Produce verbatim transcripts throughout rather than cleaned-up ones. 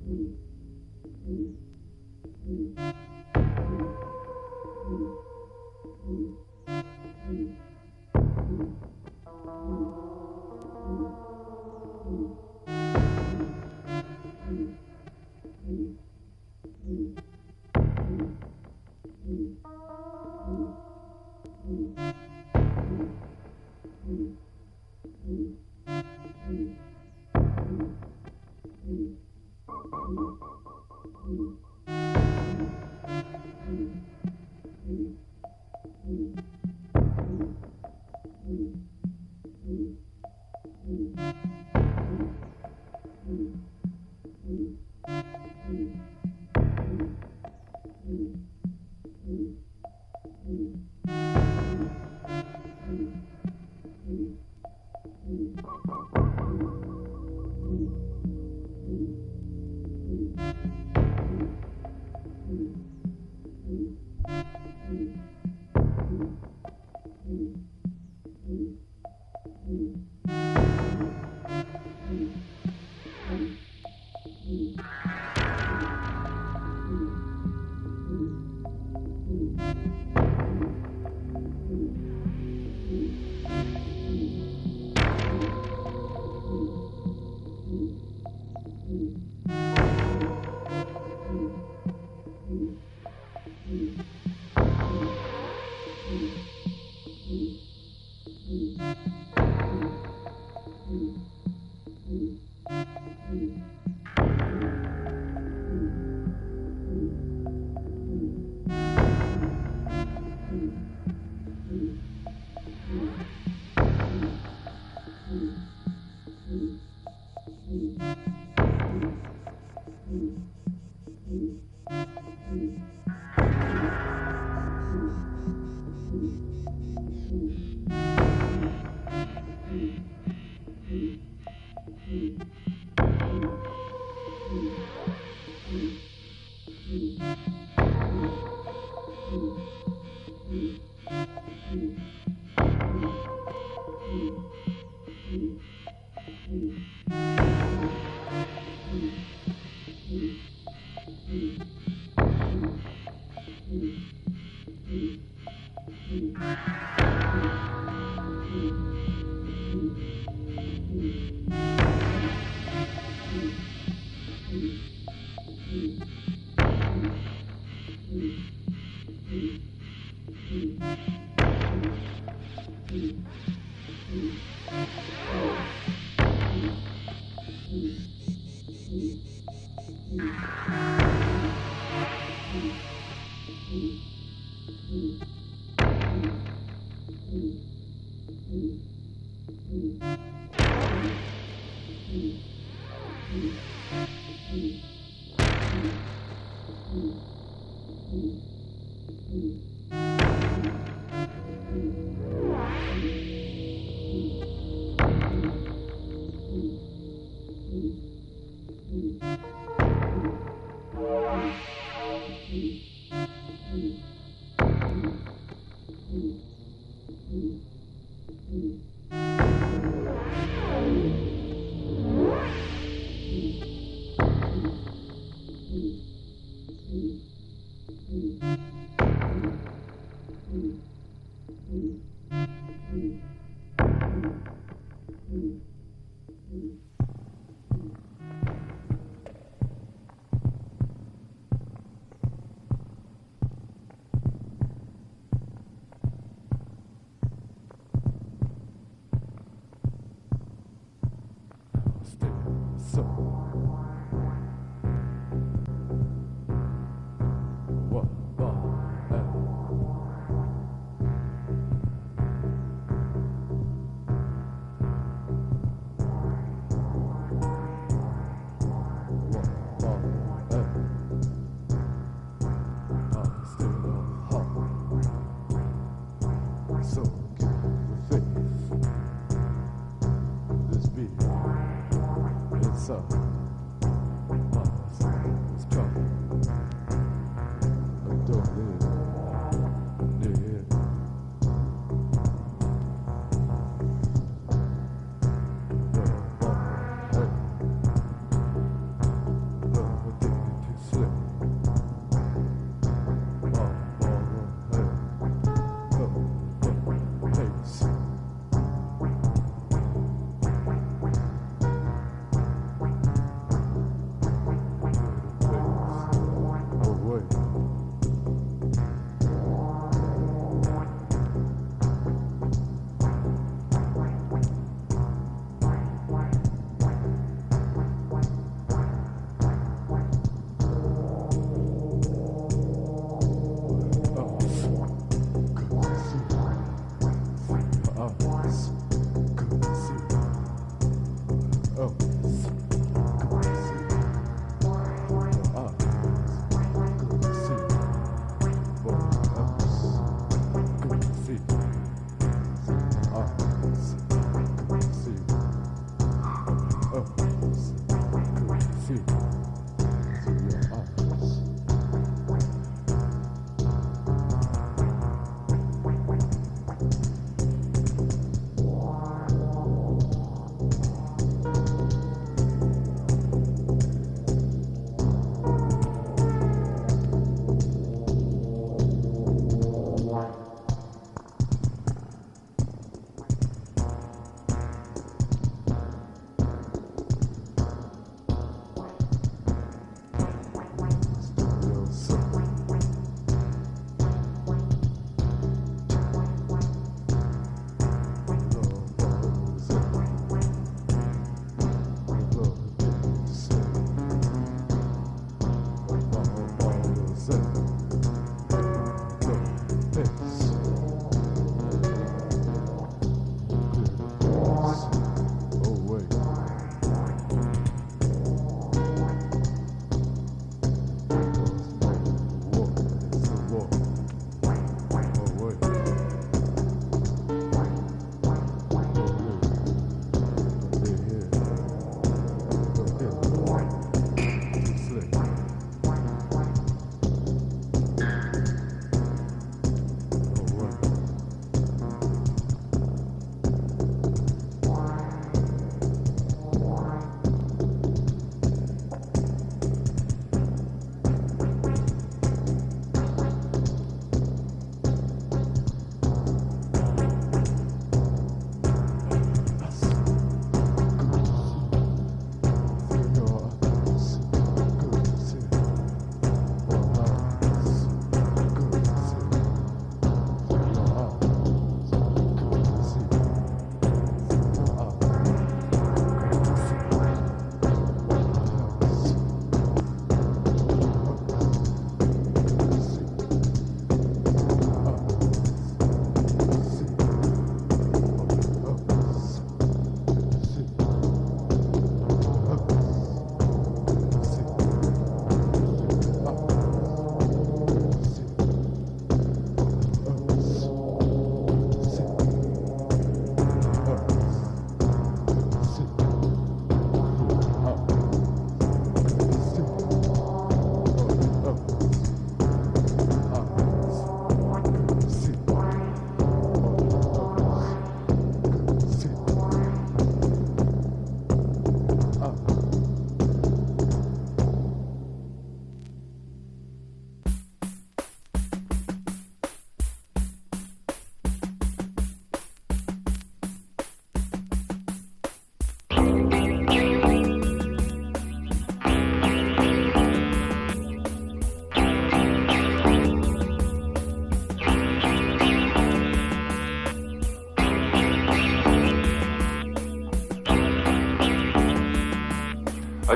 Mm-hmm.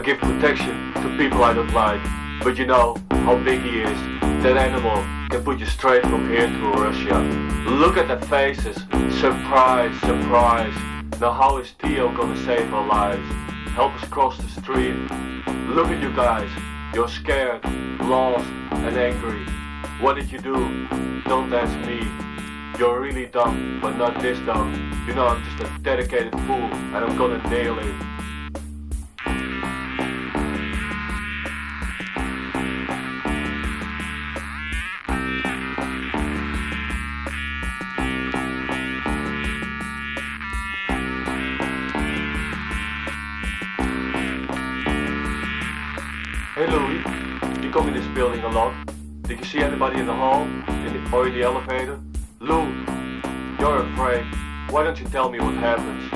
give protection to people I don't like. But you know how big he is. That animal can put you straight from here to Russia. Look at their faces. Surprise, surprise. Now how is Theo gonna save our lives? Help us cross the street. Look at you guys. You're scared, lost, and angry. What did you do? Don't ask me. You're really dumb, but not this dumb. You know I'm just a dedicated fool, and I'm gonna nail it. Hey Louis, you come in this building a lot. Did you see anybody in the hall in the, or in the elevator? Lou, you're afraid. Why don't you tell me what happens?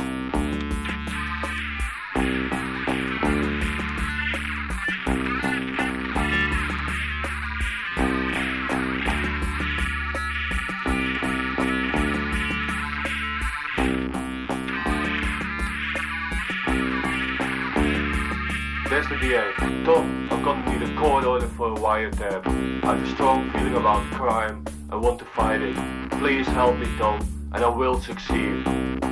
There's the D A. Tom, I'm gonna need a court order for a wiretap. I have a strong feeling about crime. I want to fight it. Please help me, Tom, and I will succeed.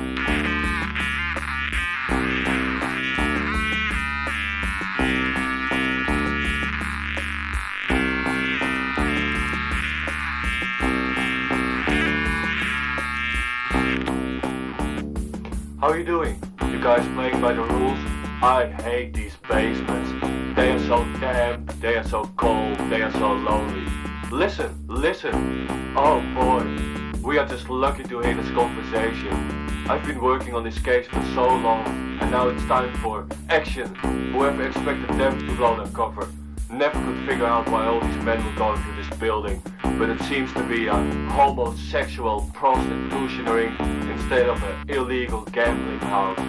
How are you doing? You guys playing by the rules? I hate these basements. They are so damp, they are so cold, they are so lonely. Listen, listen. Oh boy, we are just lucky to hear this conversation. I've been working on this case for so long, and now it's time for action. Whoever expected them to blow their cover never could figure out why all these men were going to this building, but it seems to be a homosexual prostitution ring instead of an illegal gambling house.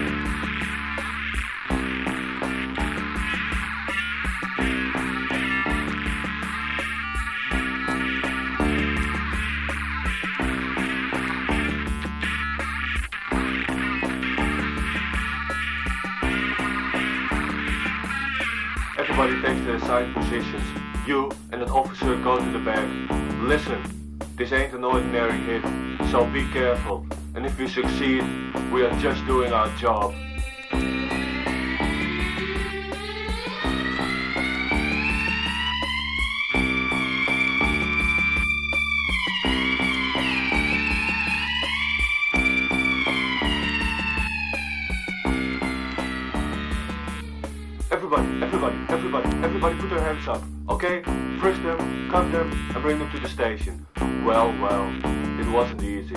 Everybody takes their assigned positions. You and an officer go to the back. Listen, this ain't an ordinary hit, so be careful. And if we succeed, we are just doing our job. Everybody, everybody, everybody, everybody put their hands up, okay? Frisk them, cuff them, and bring them to the station. Well, well, it wasn't easy.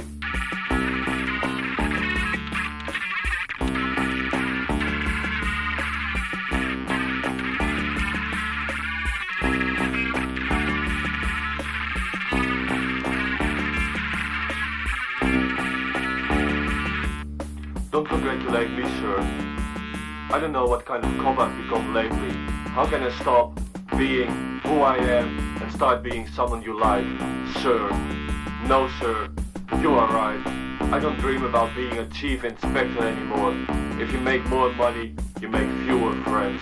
Don't congratulate me, sir. I don't know what kind of cop I've become lately. How can I stop being who I am and start being someone you like? Sir. No, sir. You are right. I don't dream about being a chief inspector anymore. If you make more money, you make fewer friends.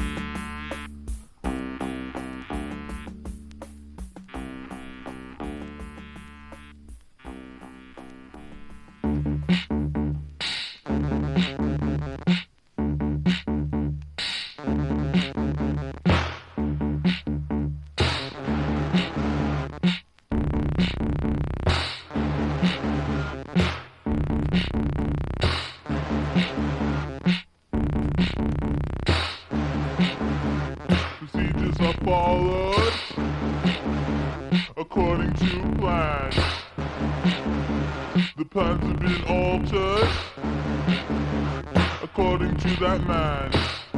Procedures are followed according to plan. The plans have been altered according to that man.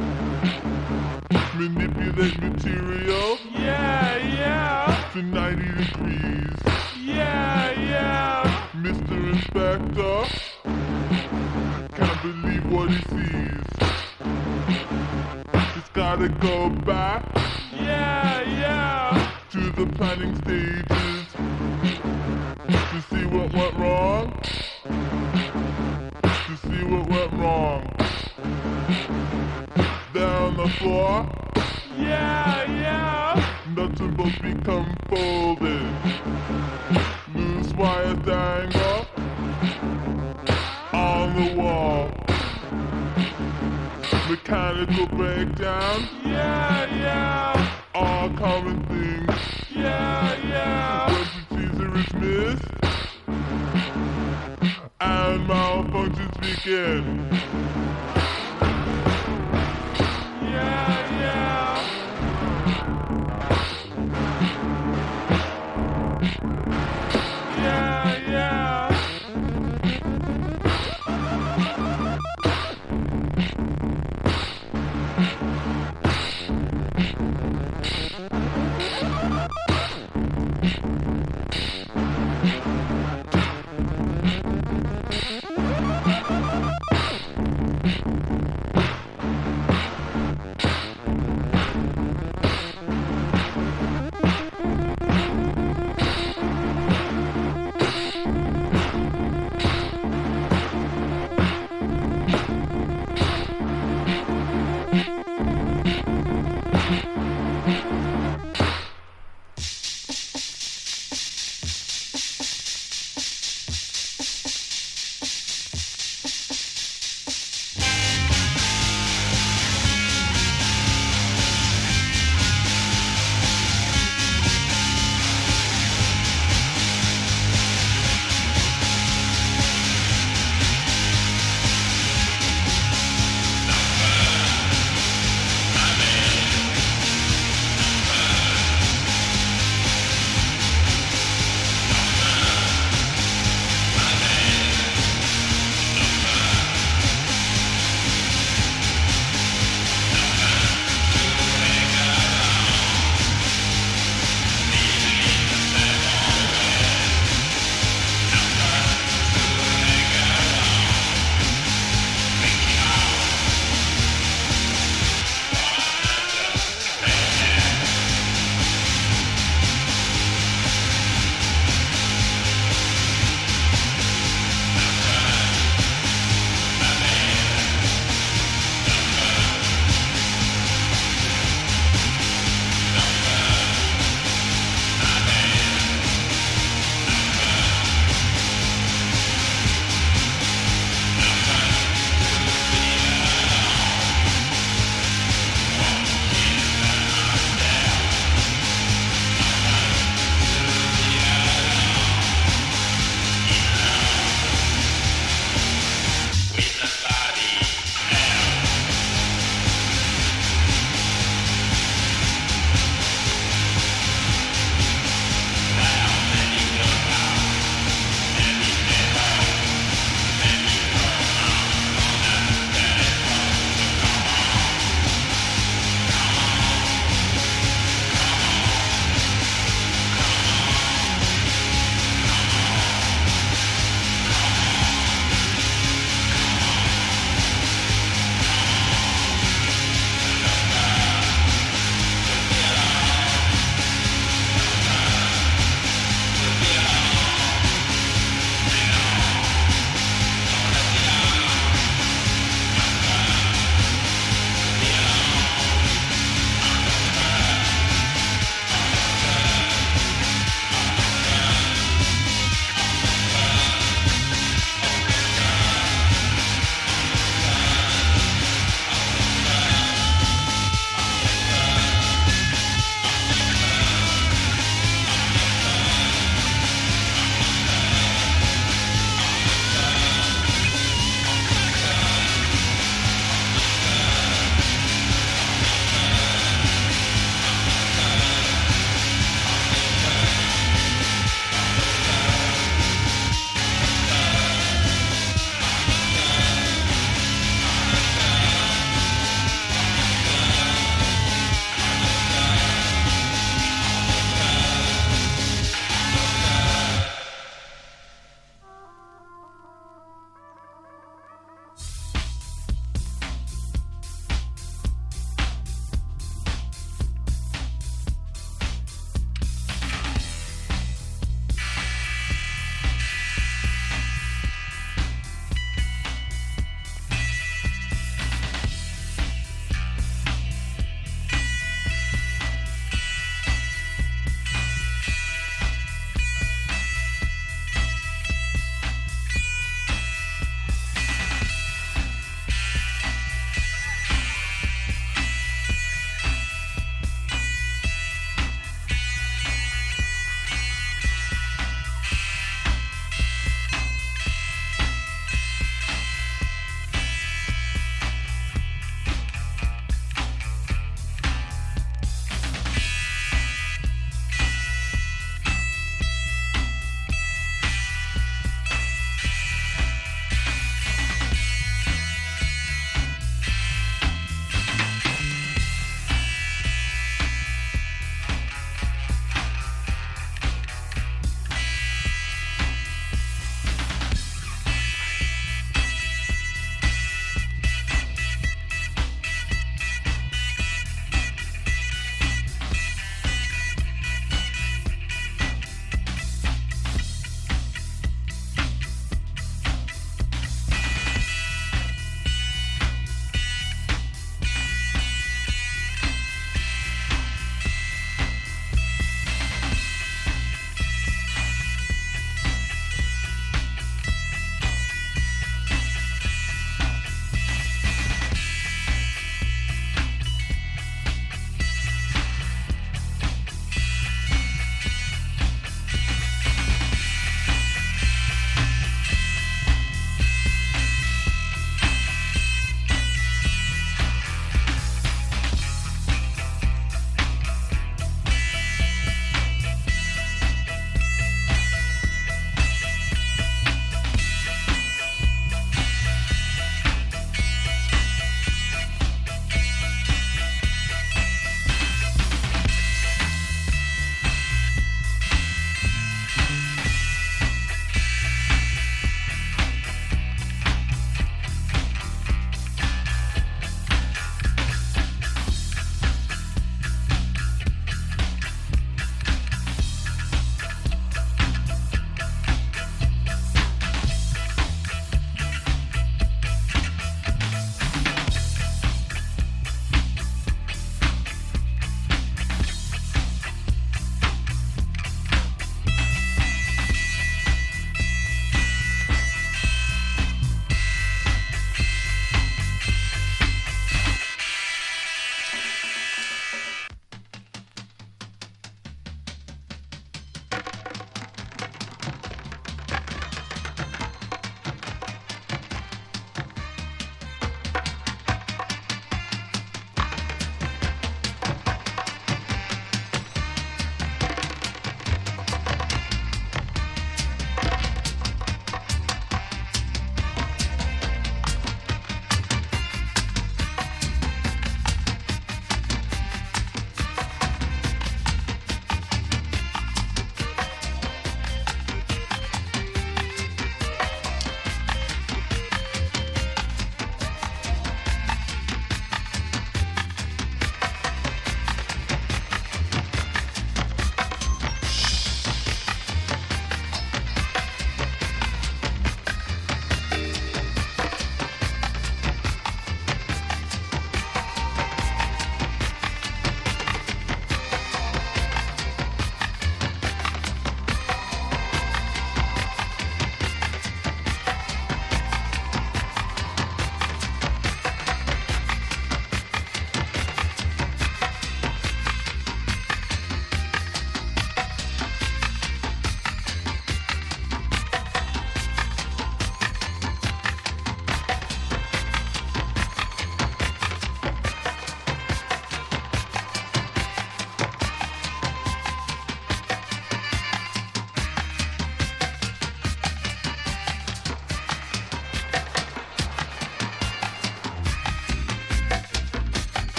Manipulate material, Yeah, yeah, to ninety degrees. yeah, yeah. Mister Inspector can't believe what he sees. It's gotta go back Yeah, yeah. to the planning stages to see what went wrong. To see what went wrong. Down the floor. Yeah, yeah. Nuts and bolts become folded. Loose wires dangle on the wall. Mechanical breakdown. Yeah, yeah. All common things. Yeah, yeah. When procedure is missed and malfunctions begin. Yeah, yeah. Yeah, yeah.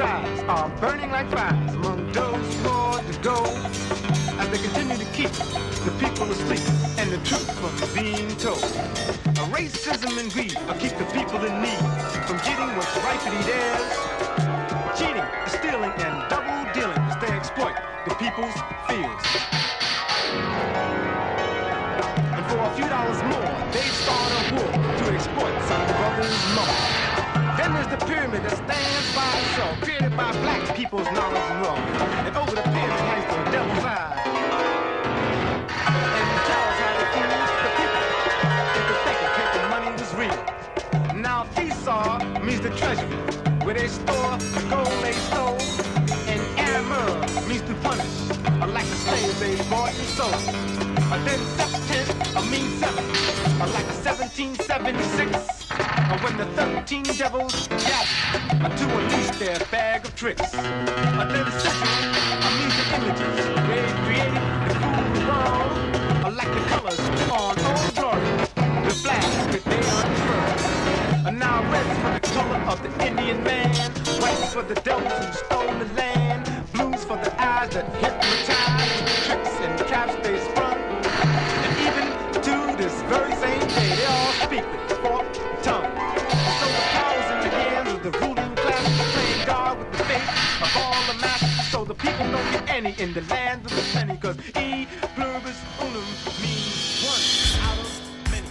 desires are burning like fires among those who are to go, as they continue to keep the people asleep and the truth from being told. A racism and greed will keep the people in need from getting what's rightfully theirs. Cheating, stealing, and double dealing as they exploit the people's fears. And for a few dollars more, they start a war to exploit some brothers more. Then there's the pyramid that stands by itself, created by black people's knowledge and wealth. And over the pyramid hangs the devil's eye. And it tells how they fool the people into thinking paper money was real. Now Esau means the treasury, where they store the gold they stole. And Amur means to punish, like the slaves they bought and sold. Uh, then September means seven, uh, like the seventeen seventy-six. Uh, when the thirteen devils gathered uh, to unleash their bag of tricks. Uh, then the second uh, means the images they created to fool the world, uh, like the colors on Old Glory, the flag that they unfurled. Uh, now red's for the color of the Indian man, white's for the devils who stole the land, blue's for the eyes that hypnotize, tricks and traps they sprung. And even to this very same day, they all speak with forked tongue. And so the powers in the hands of the ruling class are playing God with the fate of all the masses. So the people don't get any in the land of the plenty, cause E pluribus unum means one out of many.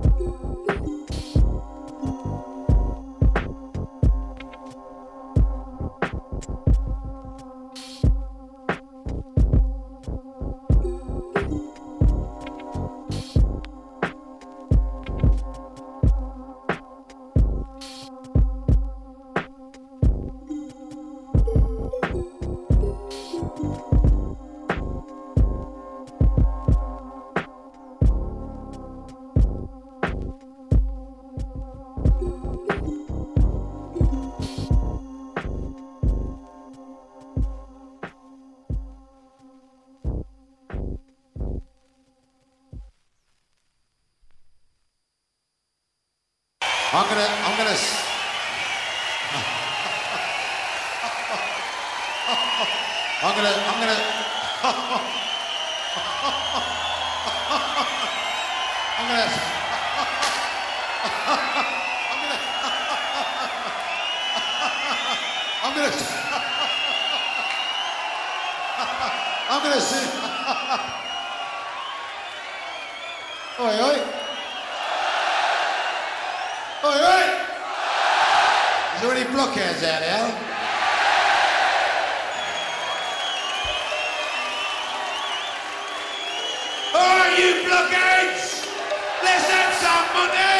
I'm gonna, I'm gonna. s- I'm gonna, I'm gonna. I'm gonna. I'm gonna. I'm gonna. I'm gonna sing. Oi, oi. Oi, oi! Is there any blockheads out there? Oh, you blockheads! Let's have some money!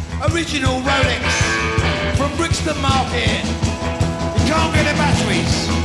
Original Rolex from Brixton Market. You can't get the batteries.